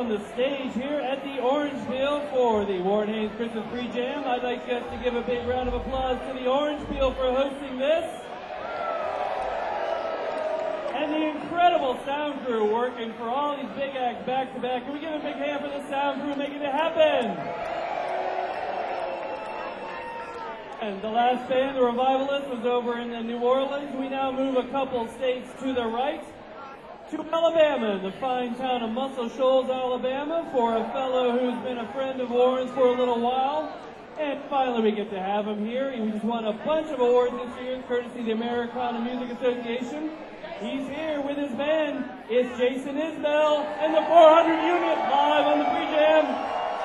the stage here at the Orangeville for the Warren Haynes Christmas Pre-Jam. I'd like us to give a big round of applause to the Orangeville for hosting this. And the incredible sound crew working for all these big acts back to back. Can we give a big hand for the sound crew making it happen? And the last band, the Revivalists, was over in New Orleans. We now move a couple states to the right to Alabama, the fine town of Muscle Shoals, Alabama, for a fellow who's been a friend of Warren's for a little while. And finally we get to have him here. He just won a bunch of awards this year, courtesy of the Americana Music Association. He's here with his band. It's Jason Isbell and the 400 Unit live on the Pre-Jam.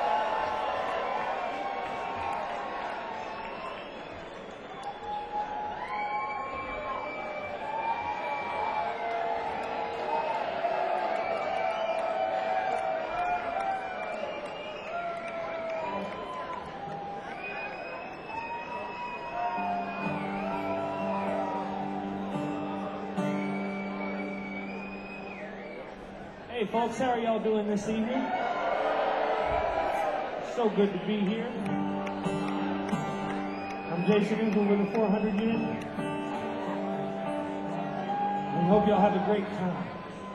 Hey folks, how are y'all doing this evening? So good to be here. I'm Jason Isbell with the 400 Unit. We hope y'all have a great time.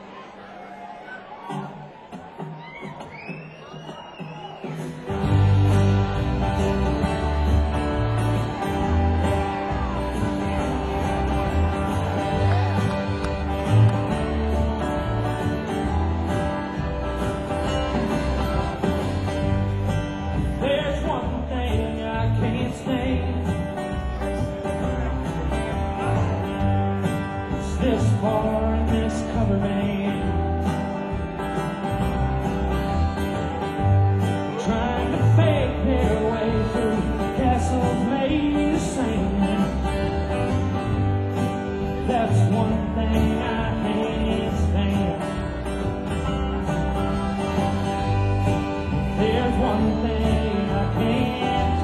This bar and this cover band, trying to fake their way through castles made of sand. That's one thing I can't stand. There's one thing I can't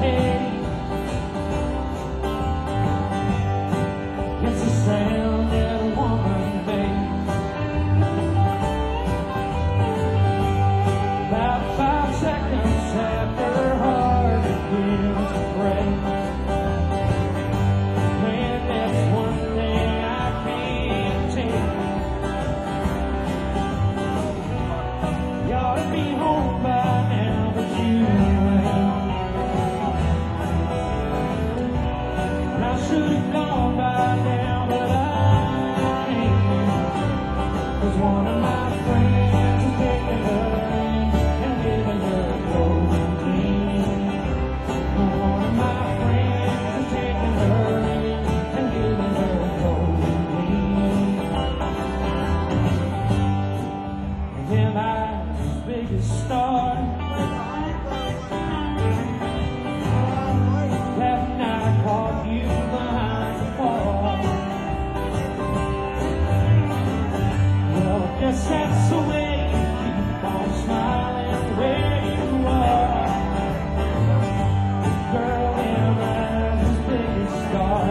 take. It's the sound that a woman makes. About 5 seconds after her heart begins to break. Man, that's one thing I can't take. You ought to be home by now, but you ain't. And I should have gone by now, but I ain't. 'Cause one of my friends is taking her in and giving her codeine. One of my friends is taking her in and giving her codeine. And then life's biggest star, that night caught you behind the bar. Well, guess that's the way you keep on smiling where you are. Girl in life's biggest star.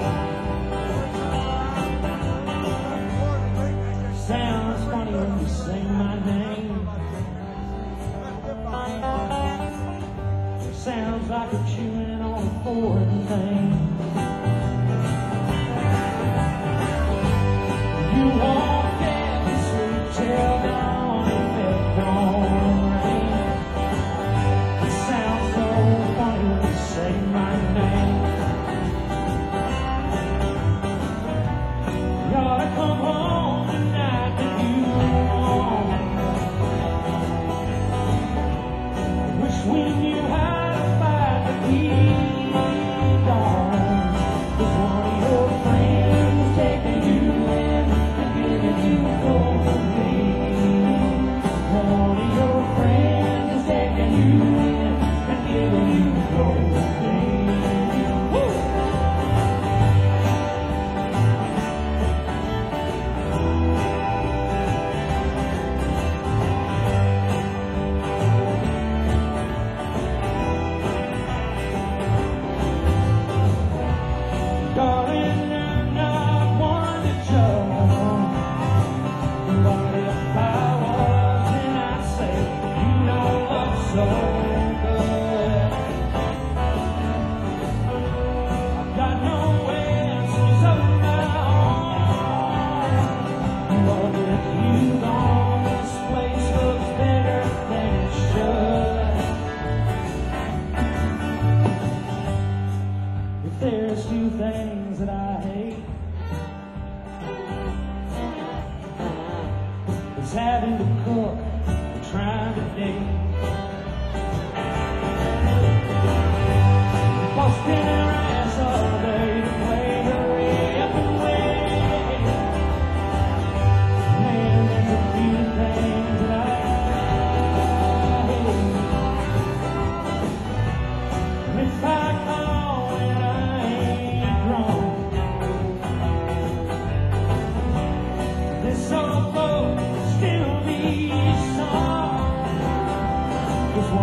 Sounds funny when you say my name. Sounds like you're chewing on a foreign thing. You walk in the sweet chill down if it don't rain. It sounds so funny when you say my name. You ought to come home tonight if you want. Wish we knew how to fight the heat, darling.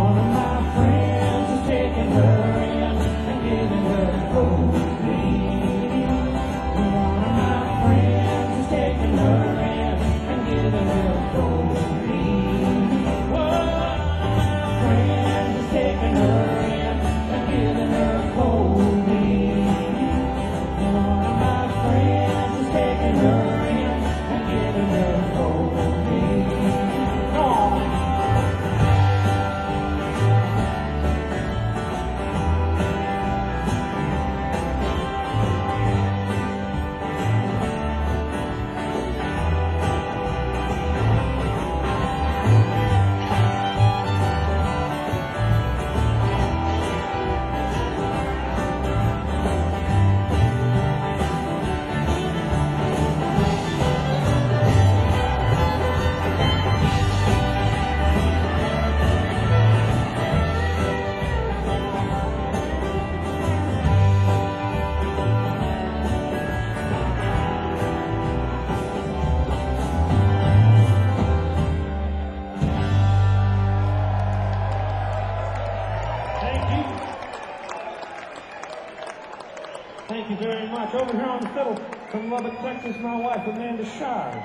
one of my friends is taking her in and giving her codeine. One of my friends is taking her in and giving her codeine. One of my friends is taking her in and giving her codeine. One of my friends is taking her in and giving her codeine. Come on. Thank you. Thank you very much. Over here on the fiddle from Lubbock, Texas, my wife, Amanda Shires.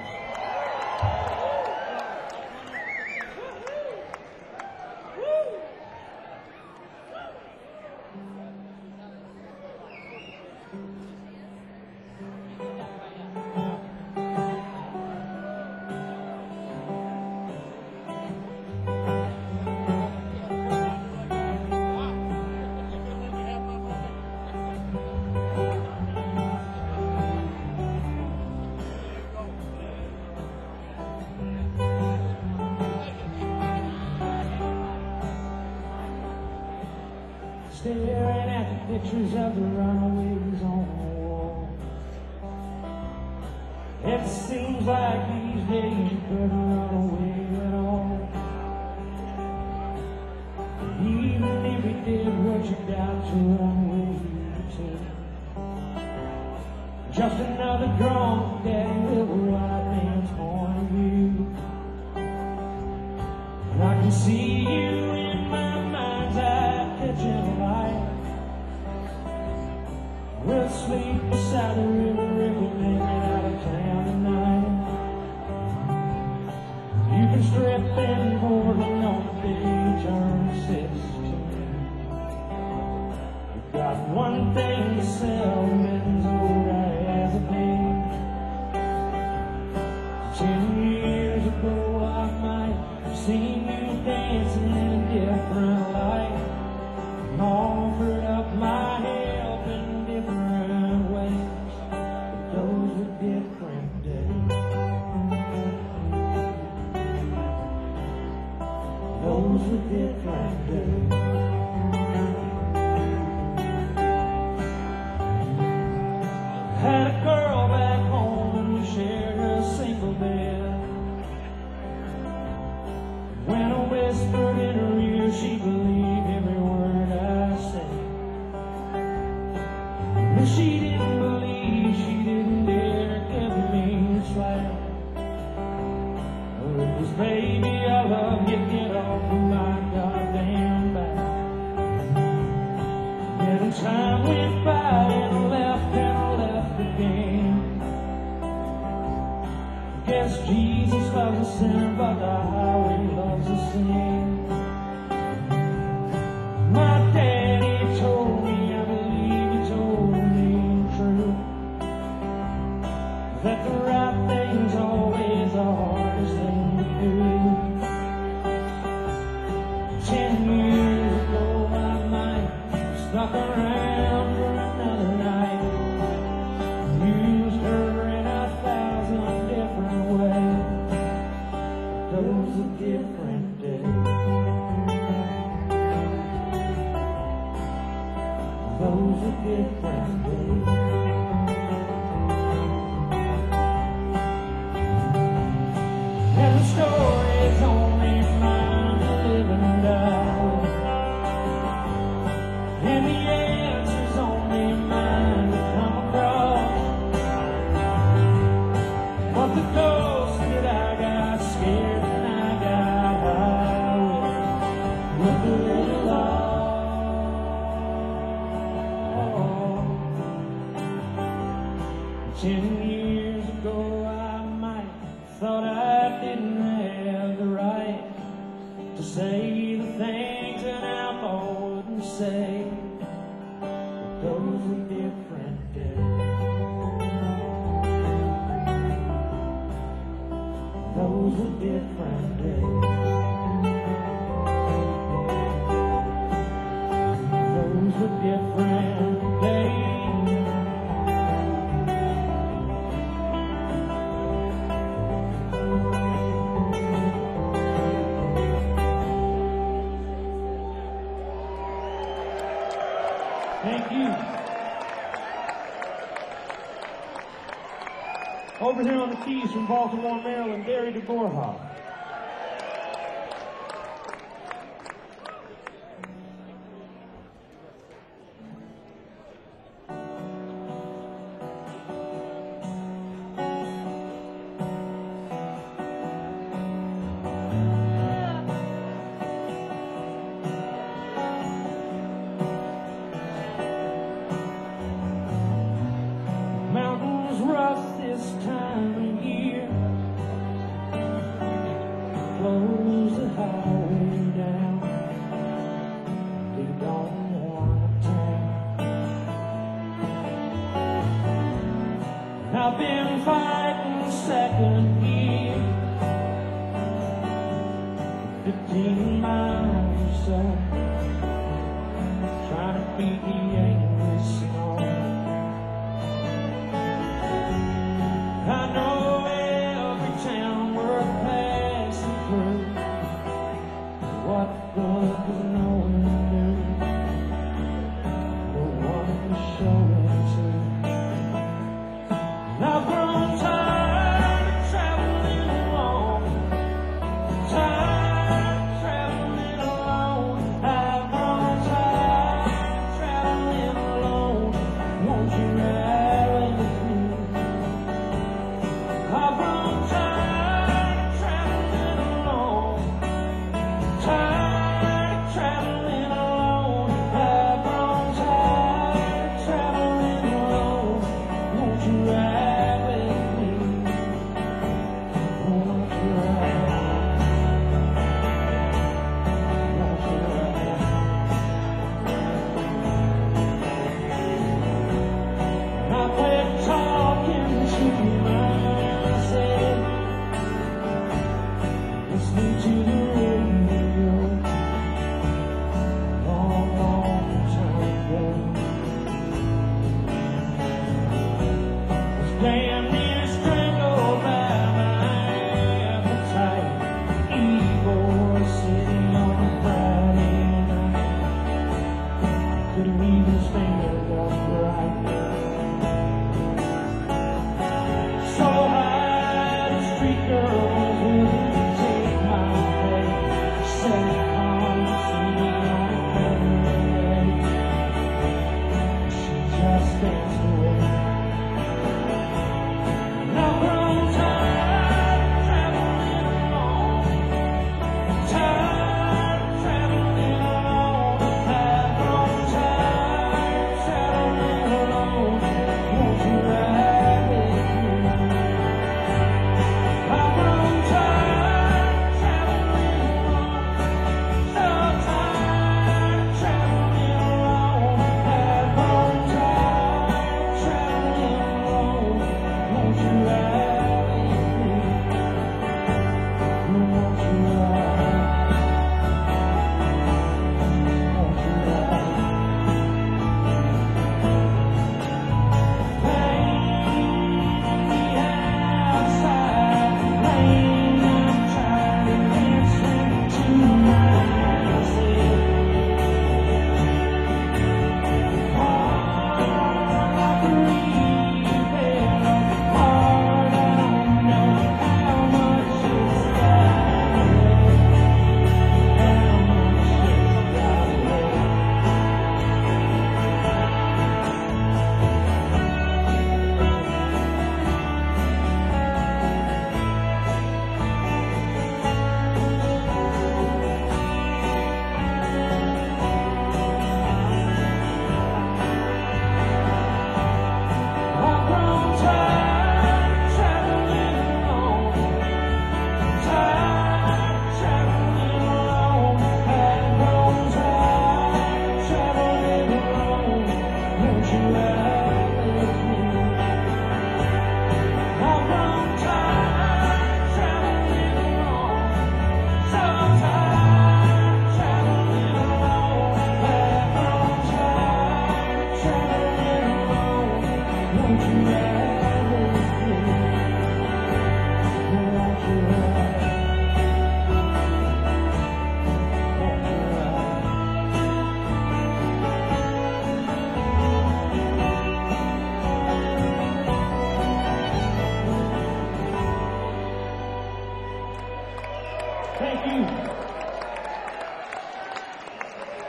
Staring at the pictures of the runaways on the wall. It seems like these days you couldn't run away at all. Even if you did what you got to run away to. Just another drunk daddy with a white man's point of view. And I can see you in my mind's eye catching a light. We'll sleep beside the river if we make it out of town tonight. You can strip in Portland on the beach or Sistine. We've got one thing to sell, men's old as a babe. 10 years ago I might have seen you dancing in a different light. And offered up my help in different ways, but those were different days. Those were different days. Had a girl back home and we shared a single bed. When I whispered in her ear, she believed every word I said. But she didn't believe, she didn't dare give me a slap. Oh, it was, baby, I love you, get off of my goddamn back. Then time went by and I left again. Guess Jesus loves a sinner, but the highway loves a sin. My daddy told me, I believe he told me true, that the right thing's always the hardest thing to do. 10 years ago I might have stuck around for another night. Used her in 1,000 different ways. Those are different days. Those are different days. And the story's only mine to live and die with. And the answer's only mine to come across. But the ghost that I got scared and I got high with the say that those were different days. Those were different days. Those were different days. Thank you. Over here on the keys from Baltimore, Maryland, Gary DeBorhoff. Mountains rust this time of year. Close the highway down. They don't want to town. I've been fighting second gear. 15 miles or so. Trying to beat the angry snow. I know every town we're passing through. What good does knowing do? No one to show it to. I've grown tired of traveling alone. Tired of traveling alone. I've grown tired of traveling alone. Won't you ride with me? I've grown tired of traveling alone. Tired of traveling alone. I've grown tired of traveling alone. Won't you ride with me? Won't you ride? Won't you ride? I quit talking to myself, listening to the radio, long, long time ago. I was damn near strangled by my appetite. Evil sitting on a Friday night. Couldn't even stand upright. So high, the street girls wouldn't take my pay. Said, "Come see me on a Friday." She just danced away. And I've grown tired of traveling alone. Tired of traveling alone. I've grown tired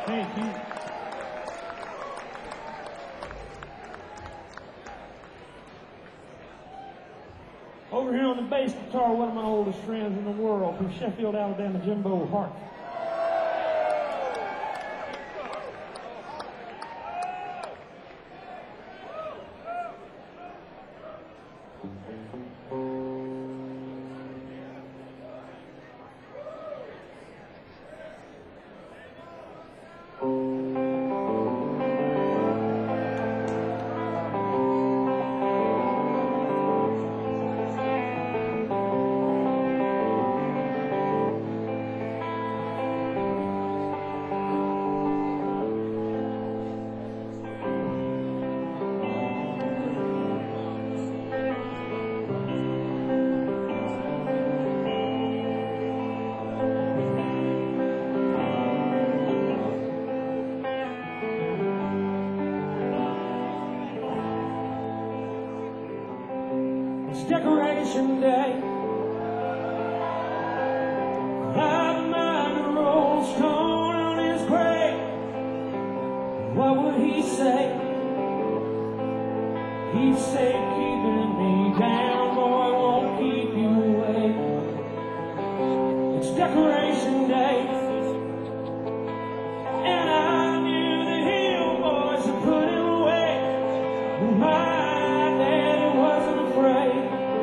Thank you. Over here on the bass guitar, one of my oldest friends in the world from Sheffield, Alabama, Jimbo Hart. It's Decoration Day. I've mind rolls stone on his grave. What would he say? He'd say, keeping me down, boy, won't keep you away. It's Decoration Day. And I knew the Hill Boys would put him away. My daddy wasn't afraid.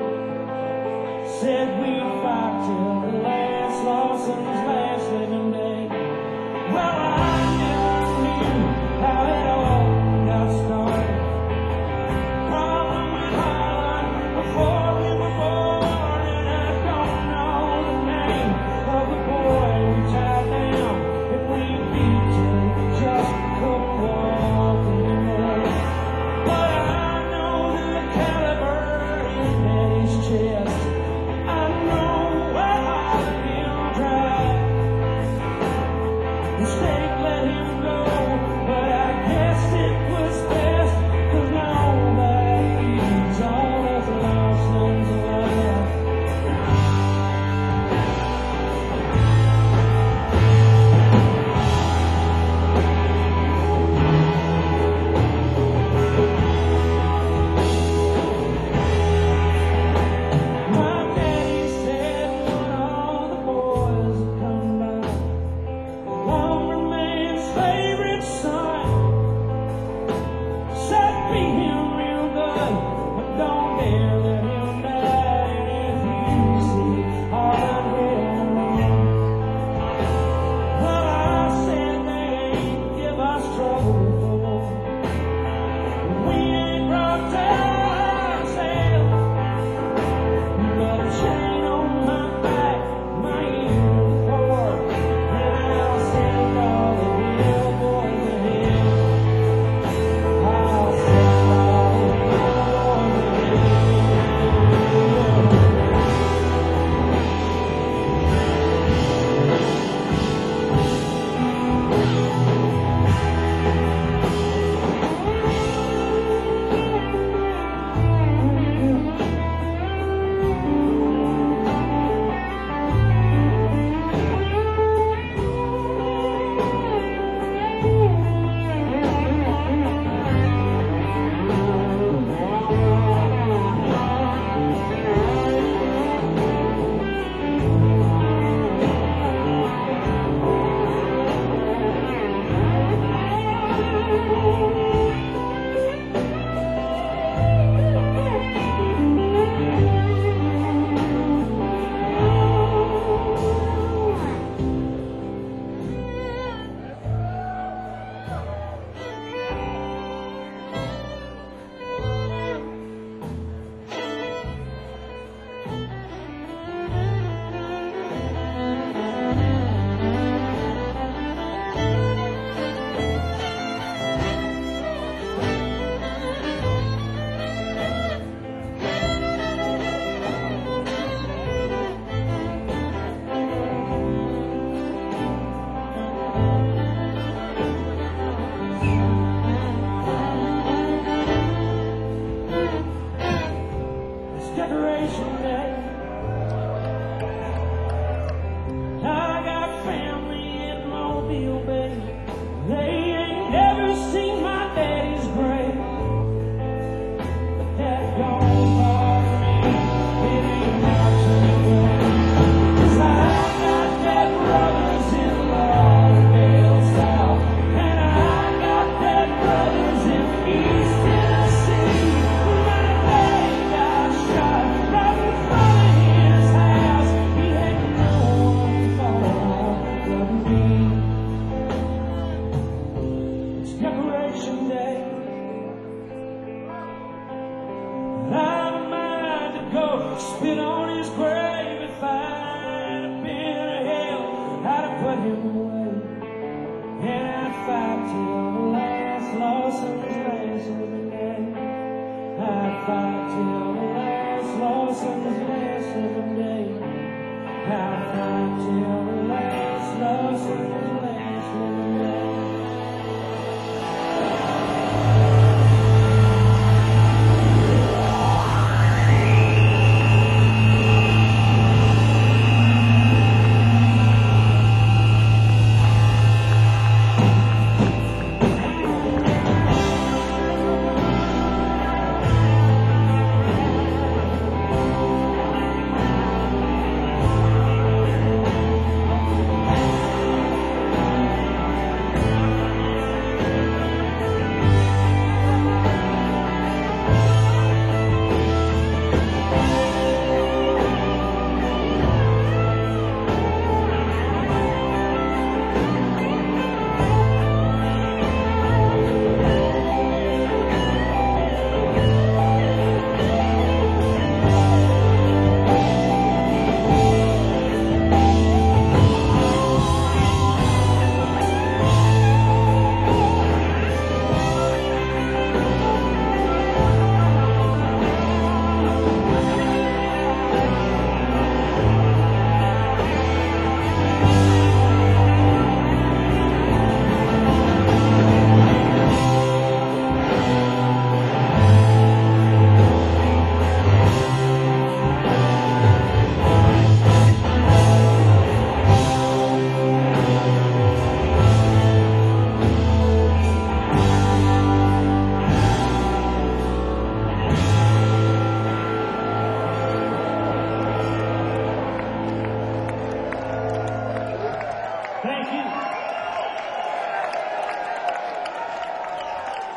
Said we'd fight till the last Lawson's last living day. Well, I never knew how it all got started. From Holland before we were born, and I don't know the name of the boy we tied down and we beat till he just couldn't walk anymore. But I know the caliber in his chest. I know where I feel dry.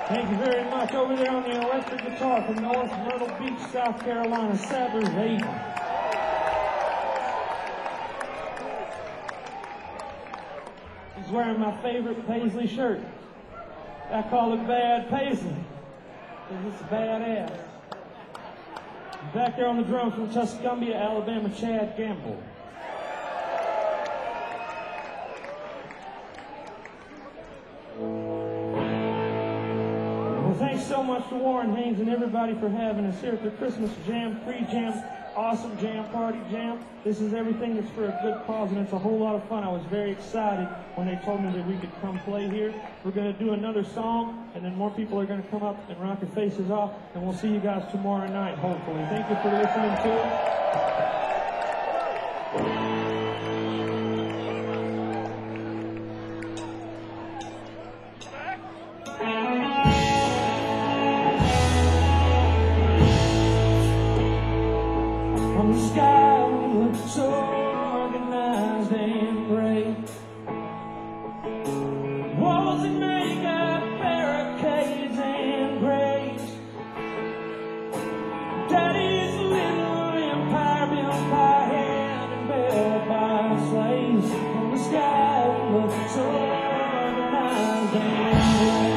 Thank you very much. Over there on the electric guitar from North Myrtle Beach, South Carolina, Sadler's Hayden. He's wearing my favorite Paisley shirt. I call it Bad Paisley, because it's badass. Back there on the drums from Tuscumbia, Alabama, Chad Gamble. Well, thanks so much to Warren Haynes and everybody for having us here at the Christmas Jam, pre-jam, awesome jam, party jam. This is everything that's for a good cause, and it's a whole lot of fun. I was very excited when they told me that we could come play here. We're going to do another song, and then more people are going to come up and rock your faces off, and we'll see you guys tomorrow night, hopefully. Thank you for listening to it. On the sky we look so organized and great. Walls that make up barricades and graves. Daddy's little empire built by hand and built by slaves. On the sky we look so organized and great.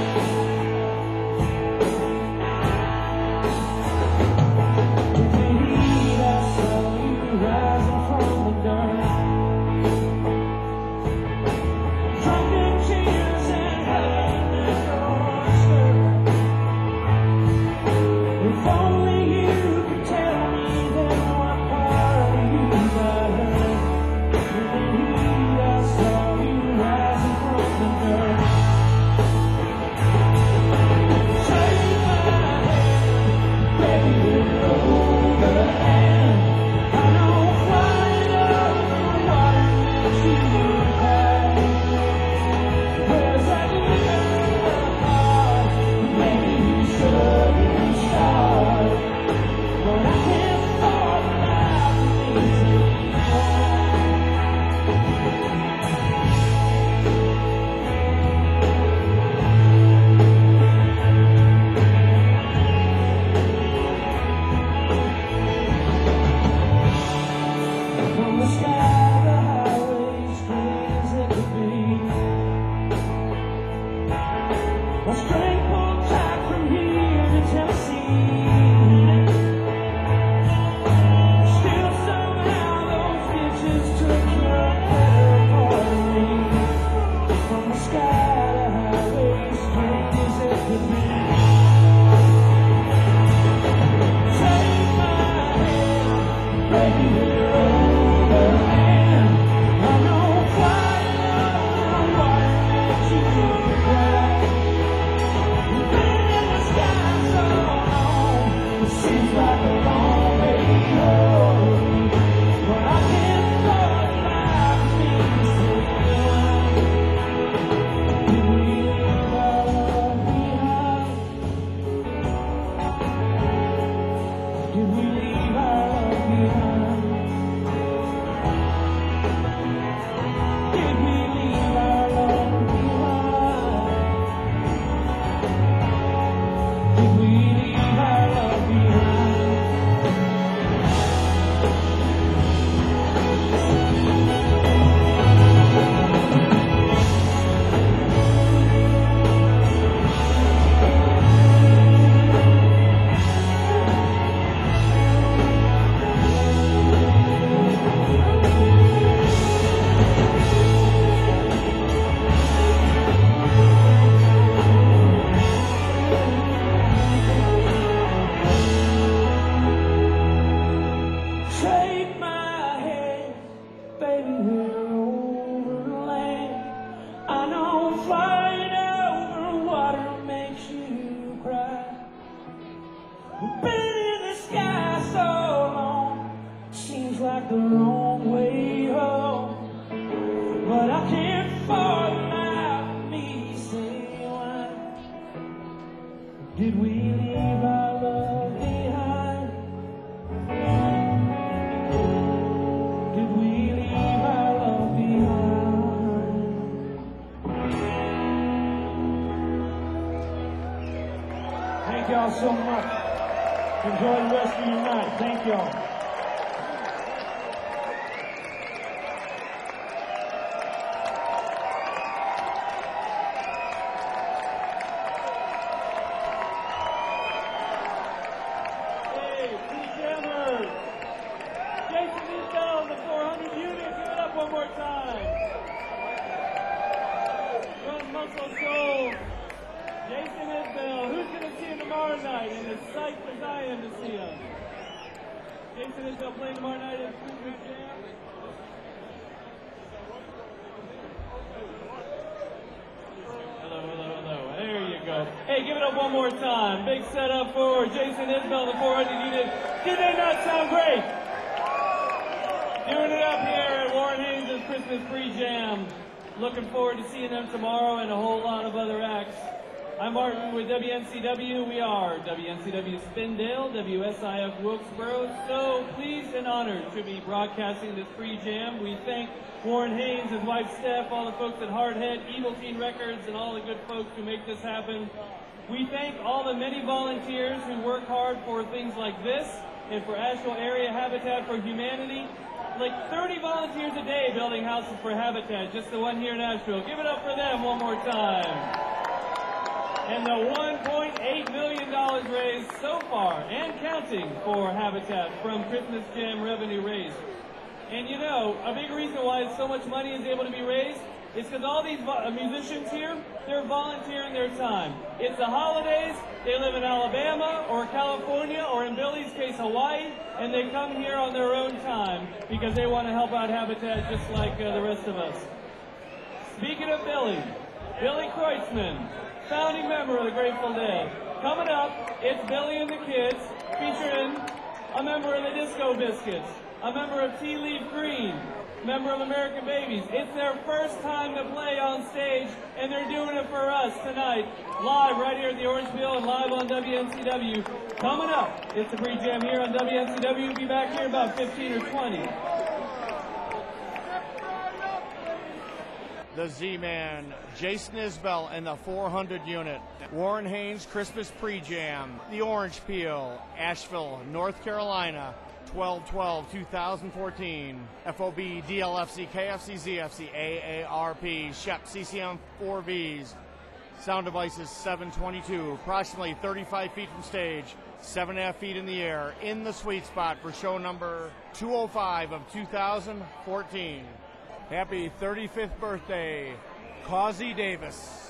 Rising from the dirt, drunken tears and hate in your skirt. If only you could tell me then what part of you got hurt. In the heat I saw you rising from the dirt. Take my hand, baby, we're over and I know flying over the water makes you cry. Where's that little heart? Maybe you shouldn't start. But I can't fall without me. From the sky, the highway, straight as it could be. A string pulled tight from here to Tennessee. Still somehow those bitches took your better part of me. From the sky, the highway, straight as it could be. Take my hand, baby, we're over and I know flying over water makes you cry. You've been in the sky so long, it seems like a long way home. But I can't throw it out of me, say did we leave our love behind? Did we leave our love behind? Did we leave our love behind? Did we leave our love behind? Take my hand, baby, we're over the land. I know flying over water makes you cry. We've been in the sky so long, seems like the wrong way home. But I can't fall out of me, say why? Did we leave our love behind? Did we leave our love behind? Thank y'all so much. Enjoy the rest of your night. Thank y'all. Hey, P-Jammers! Jason Isbell, the 400 unit, give it up one more time. From Muscle Shoals, Jason Isbell. Who's going to see him tomorrow night? And as psyched as I am to see him. Jason Isbell playing tomorrow night at Christmas Jam. Hello. There you go. Hey, give it up one more time. Big setup for Jason Isbell, the 400 unit. Did they not sound great? Doing it up here at Warren Haynes' Christmas Pre-Jam. Looking forward to seeing them tomorrow and a whole lot of other acts. I'm Martin with WNCW. We are WNCW Spindale, WSIF Wilkesboro. So pleased and honored to be broadcasting this Pre-Jam. We thank Warren Haynes, his wife Steph, all the folks at Hardhead, Evil Teen Records, and all the good folks who make this happen. We thank all the many volunteers who work hard for things like this and for Asheville Area Habitat for Humanity. Like 30 volunteers a day building houses for Habitat, just the one here in Asheville. Give it up for them one more time. And the $1.8 million raised so far and counting for Habitat from Christmas Jam revenue raised. And you know, a big reason why so much money is able to be raised is because all these musicians here, they're volunteering their time. It's the holidays, they live in Alabama or California or in Billy's case Hawaii, and they come here on their own time because they want to help out Habitat just like the rest of us. Speaking of Billy Kreutzmann, founding member of the Grateful Dead. Coming up, it's Billy and the Kids, featuring a member of the Disco Biscuits, a member of Tea Leaf Green, member of American Babies. It's their first time to play on stage, and they're doing it for us tonight, live right here at the Orange Peel and live on WNCW. Coming up, it's the Pre-Jam here on WNCW. We'll be back here in about 15 or 20. The Z-Man, Jason Isbell, and the 400 unit. Warren Haynes Christmas Pre-Jam, the Orange Peel, Asheville, North Carolina, 12/12/2014. FOB, DLFC, KFC, ZFC, AARP, SHEP, CCM 4Vs. Sound devices 722, approximately 35 feet from stage, 7.5 feet in the air, in the sweet spot for show number 205 of 2014. Happy 35th birthday, Causey Davis.